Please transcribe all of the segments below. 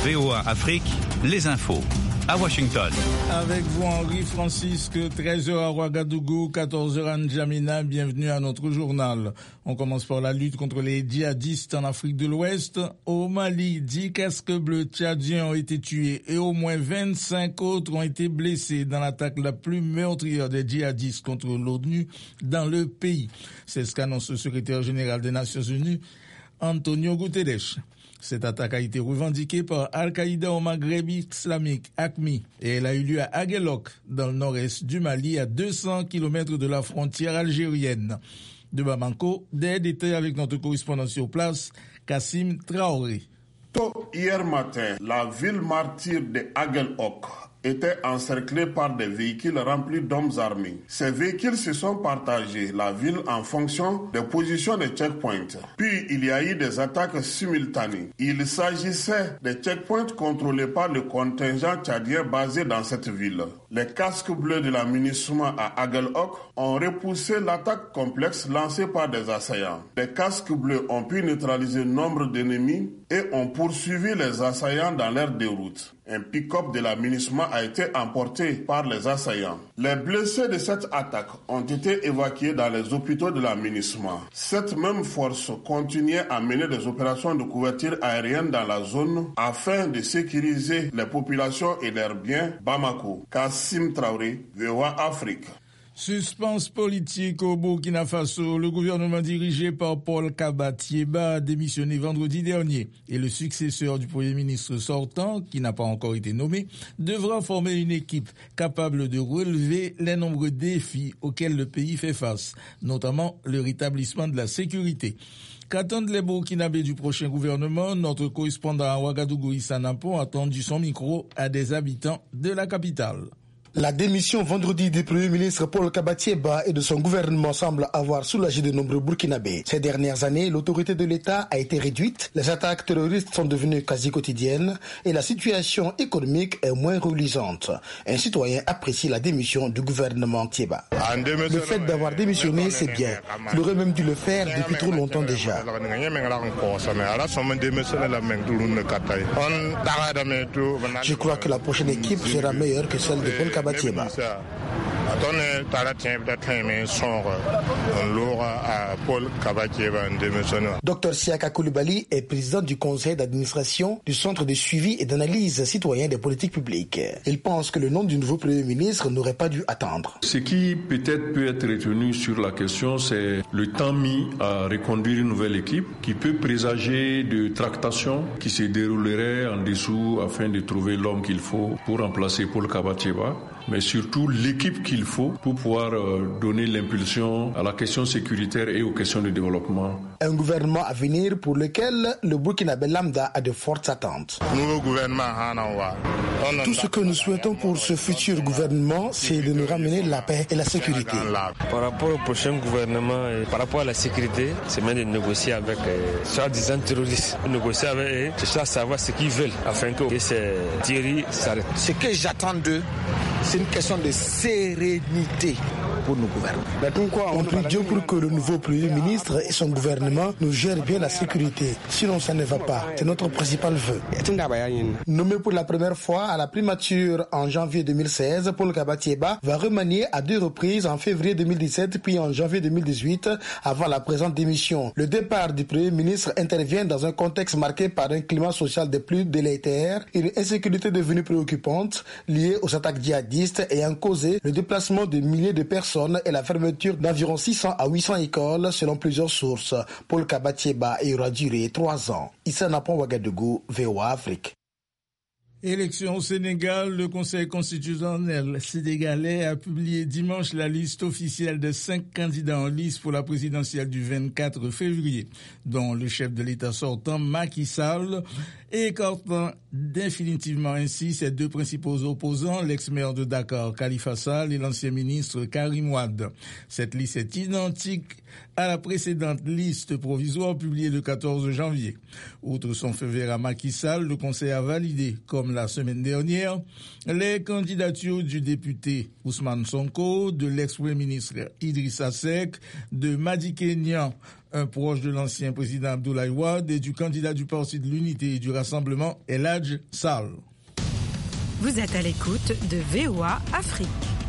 VOA Afrique, les infos. À Washington. Avec vous, Henri-Francisque, 13h à Ouagadougou, 14h à N'Djamena. Bienvenue à notre journal. On commence par la lutte contre les djihadistes en Afrique de l'Ouest. Au Mali, 10 casques bleus tchadiens ont été tués et au moins 25 autres ont été blessés dans l'attaque la plus meurtrière des djihadistes contre l'ONU dans le pays. C'est ce qu'annonce le secrétaire général des Nations Unies, Antonio Guterres. Cette attaque a été revendiquée par Al-Qaïda au Maghreb islamique, AQMI, et elle a eu lieu à Aguelok, dans le nord-est du Mali, à 200 km de la frontière algérienne. De Bamako, des détails avec notre correspondant sur place, Kassim Traoré. Tôt hier matin, la ville martyre de Aguelok était encerclée par des véhicules remplis d'hommes armés. Ces véhicules se sont partagés la ville en fonction des positions des checkpoints. Puis il y a eu des attaques simultanées. Il s'agissait des checkpoints contrôlés par le contingent tchadien basé dans cette ville. Les casques bleus de la MINUSMA à Aguelok ont repoussé l'attaque complexe lancée par des assaillants. Les casques bleus ont pu neutraliser nombre d'ennemis et ont poursuivi les assaillants dans leur déroute. Un pick-up de la MINUSMA a été emporté par les assaillants. Les blessés de cette attaque ont été évacués dans les hôpitaux de la MINUSMA. Cette même force continuait à mener des opérations de couverture aérienne dans la zone afin de sécuriser les populations et leurs biens. Bamako, Kassim Traoré, VOA Afrique. Suspense politique au Burkina Faso. Le gouvernement dirigé par Paul Kabatieba a démissionné vendredi dernier et le successeur du Premier ministre sortant, qui n'a pas encore été nommé, devra former une équipe capable de relever les nombreux défis auxquels le pays fait face, notamment le rétablissement de la sécurité. Qu'attendent les Burkinabés du prochain gouvernement? Notre correspondant à Ouagadougou, Issa Nampon, a tendu son micro à des habitants de la capitale. La démission vendredi du Premier ministre Paul Kabatieba et de son gouvernement semble avoir soulagé de nombreux Burkinabés. Ces dernières années, l'autorité de l'État a été réduite, les attaques terroristes sont devenues quasi quotidiennes et la situation économique est moins reluisante. Un citoyen apprécie la démission du gouvernement Tieba. Le fait d'avoir démissionné, c'est bien. Il aurait même dû le faire depuis trop longtemps déjà. Je crois que la prochaine équipe sera meilleure que celle de Paul Kabatieba. Dr Siaka Koulibaly est président du conseil d'administration du centre de suivi et d'analyse citoyen des politiques publiques. Il pense que le nom du nouveau Premier ministre n'aurait pas dû attendre. Ce qui peut-être peut être retenu sur la question, c'est le temps mis à reconduire une nouvelle équipe qui peut présager de tractations qui se dérouleraient en dessous afin de trouver l'homme qu'il faut pour remplacer Paul Kabatieba, mais surtout l'équipe qu'il faut pour pouvoir donner l'impulsion à la question sécuritaire et aux questions de développement. Un gouvernement à venir pour lequel le Burkinabé lambda a de fortes attentes. Tout ce que nous souhaitons pour ce futur gouvernement, c'est de nous ramener la paix et la sécurité. Par rapport au prochain gouvernement et par rapport à la sécurité, c'est même de négocier avec soi-disant terroristes. Négocier avec eux, c'est savoir ce qu'ils veulent afin que ces tueries s'arrêtent. Ce que j'attends d'eux, c'est une question de sérénité pour nos gouvernements. On prie Dieu pour que le nouveau Premier ministre et son gouvernement nous gèrent bien la sécurité. Sinon, ça ne va pas. C'est notre principal vœu. Nommé pour la première fois à la primature en janvier 2016, Paul Kabatieba va remanier à 2 reprises en février 2017 puis en janvier 2018 avant la présente démission. Le départ du Premier ministre intervient dans un contexte marqué par un climat social des plus délétères, une insécurité devenue préoccupante liée aux attaques djihadistes ayant causé le déplacement de milliers de personnes et la fermeture d'environ 600 à 800 écoles selon plusieurs sources. Paul Kabatieba aura duré 3 ans. Issa Napon, Ouagadougou, VOA Afrique. Élection au Sénégal, le Conseil constitutionnel sénégalais a publié dimanche la liste officielle de 5 candidats en lice pour la présidentielle du 24 février, dont le chef de l'État sortant, Macky Sall, écartant définitivement ainsi ses 2 principaux opposants, l'ex-maire de Dakar, Khalifa Sall, et l'ancien ministre Karim Wade. Cette liste est identique à la précédente liste provisoire publiée le 14 janvier. Outre son feu vert à Macky Sall, le Conseil a validé, comme la semaine dernière, les candidatures du député Ousmane Sonko, de l'ex-premier ministre Idrissa Seck, de Madi Kenyan, un proche de l'ancien président Abdoulaye Wade et du candidat du Parti de l'Unité et du Rassemblement, El Hadj Sall. Vous êtes à l'écoute de VOA Afrique.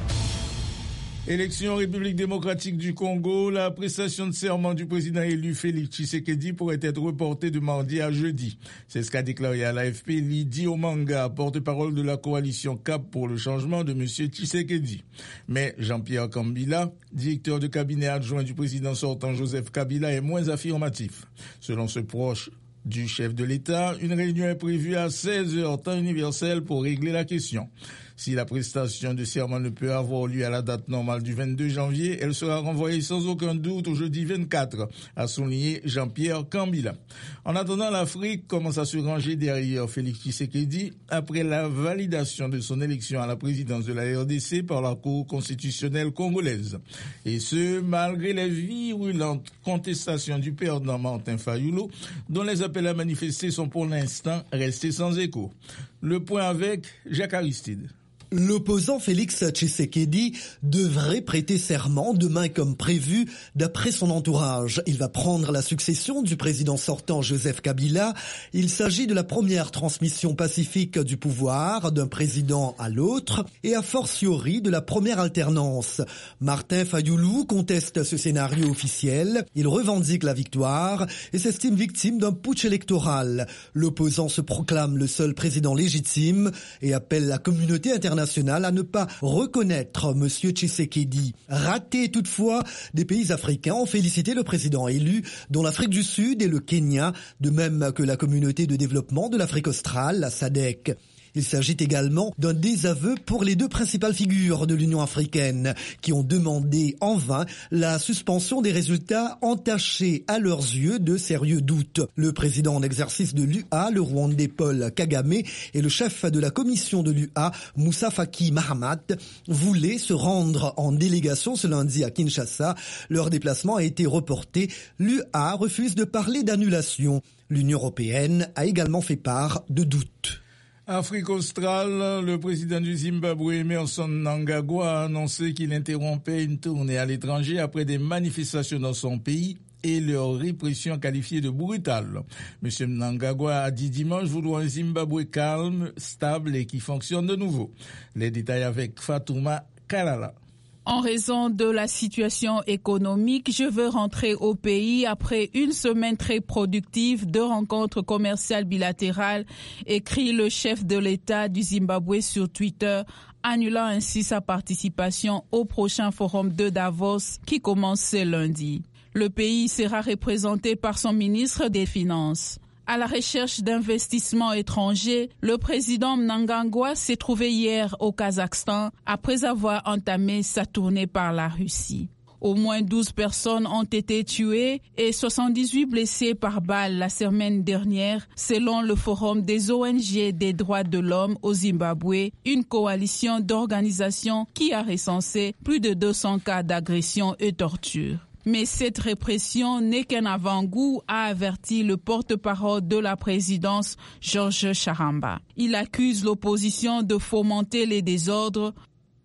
Élection en République démocratique du Congo, la prestation de serment du président élu Félix Tshisekedi pourrait être reportée de mardi à jeudi. C'est ce qu'a déclaré à l'AFP Lydie Omanga, porte-parole de la coalition CAP pour le changement de M. Tshisekedi. Mais Jean-Pierre Kambila, directeur de cabinet adjoint du président sortant Joseph Kabila, est moins affirmatif. Selon ce proche du chef de l'État, une réunion est prévue à 16h temps universel pour régler la question. Si la prestation de serment ne peut avoir lieu à la date normale du 22 janvier, elle sera renvoyée sans aucun doute au jeudi 24, a souligné Jean-Pierre Kambila. En attendant, l'Afrique commence à se ranger derrière Félix Tshisekedi après la validation de son élection à la présidence de la RDC par la Cour constitutionnelle congolaise. Et ce, malgré les virulentes contestations du perdant Martin Fayulu, dont les appels à manifester sont pour l'instant restés sans écho. Le point avec Jacques Aristide. L'opposant Félix Tshisekedi devrait prêter serment demain comme prévu d'après son entourage. Il va prendre la succession du président sortant Joseph Kabila. Il s'agit de la première transmission pacifique du pouvoir d'un président à l'autre et a fortiori de la première alternance. Martin Fayulu conteste ce scénario officiel. Il revendique la victoire et s'estime victime d'un putsch électoral. L'opposant se proclame le seul président légitime et appelle la communauté internationale à ne pas reconnaître M. Tshisekedi. Raté toutefois, des pays africains ont félicité le président élu, dont l'Afrique du Sud et le Kenya, de même que la communauté de développement de l'Afrique australe, la SADC. Il s'agit également d'un désaveu pour les deux principales figures de l'Union africaine qui ont demandé en vain la suspension des résultats entachés à leurs yeux de sérieux doutes. Le président en exercice de l'UA, le Rwandais Paul Kagame, et le chef de la commission de l'UA, Moussa Faki Mahamat, voulaient se rendre en délégation ce lundi à Kinshasa. Leur déplacement a été reporté. L'UA refuse de parler d'annulation. L'Union européenne a également fait part de doutes. Afrique australe, le président du Zimbabwe, Emmerson Mnangagwa, a annoncé qu'il interrompait une tournée à l'étranger après des manifestations dans son pays et leur répression qualifiée de brutale. M. Mnangagwa a dit dimanche vouloir un Zimbabwe calme, stable et qui fonctionne de nouveau. Les détails avec Fatouma Kalala. En raison de la situation économique, je veux rentrer au pays après une semaine très productive de rencontres commerciales bilatérales, écrit le chef de l'État du Zimbabwe sur Twitter, annulant ainsi sa participation au prochain forum de Davos qui commence ce lundi. Le pays sera représenté par son ministre des Finances. À la recherche d'investissements étrangers, le président Mnangagwa s'est trouvé hier au Kazakhstan après avoir entamé sa tournée par la Russie. Au moins 12 personnes ont été tuées et 78 blessées par balle la semaine dernière, selon le Forum des ONG des droits de l'homme au Zimbabwe, une coalition d'organisations qui a recensé plus de 200 cas d'agression et torture. Mais cette répression n'est qu'un avant-goût, a averti le porte-parole de la présidence, Georges Charamba. Il accuse l'opposition de fomenter les désordres.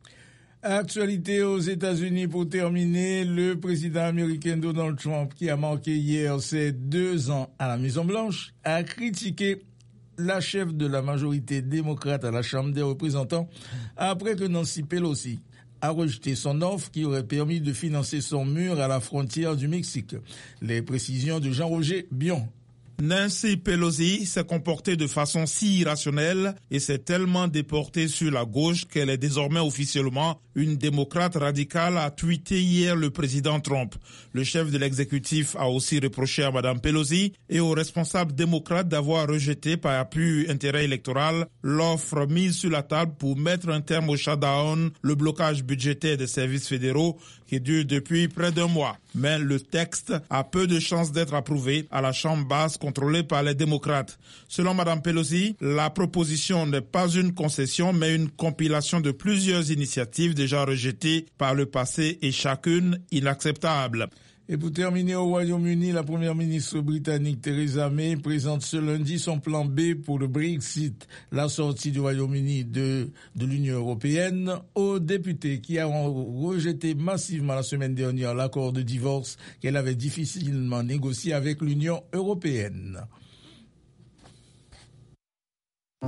Actualité aux États-Unis pour terminer, le président américain Donald Trump, qui a marqué hier ses 2 ans à la Maison-Blanche, a critiqué la chef de la majorité démocrate à la Chambre des représentants après que Nancy Pelosi a rejeté son offre qui aurait permis de financer son mur à la frontière du Mexique. Les précisions de Jean-Roger Bion. Nancy Pelosi s'est comportée de façon si irrationnelle et s'est tellement déportée sur la gauche qu'elle est désormais officiellement une démocrate radicale, a tweeté hier le président Trump. Le chef de l'exécutif a aussi reproché à Mme Pelosi et aux responsables démocrates d'avoir rejeté par pur intérêt électoral l'offre mise sur la table pour mettre un terme au shutdown, le blocage budgétaire des services fédéraux qui dure depuis près d'1 mois. Mais le texte a peu de chances d'être approuvé à la Chambre basse contrôlée par les démocrates. Selon Mme Pelosi, la proposition n'est pas une concession mais une compilation de plusieurs initiatives déjà rejetées par le passé et chacune inacceptable. Et pour terminer, au Royaume-Uni, la première ministre britannique Theresa May présente ce lundi son plan B pour le Brexit, la sortie du Royaume-Uni de l'Union européenne, aux députés qui ont rejeté massivement la semaine dernière l'accord de divorce qu'elle avait difficilement négocié avec l'Union européenne.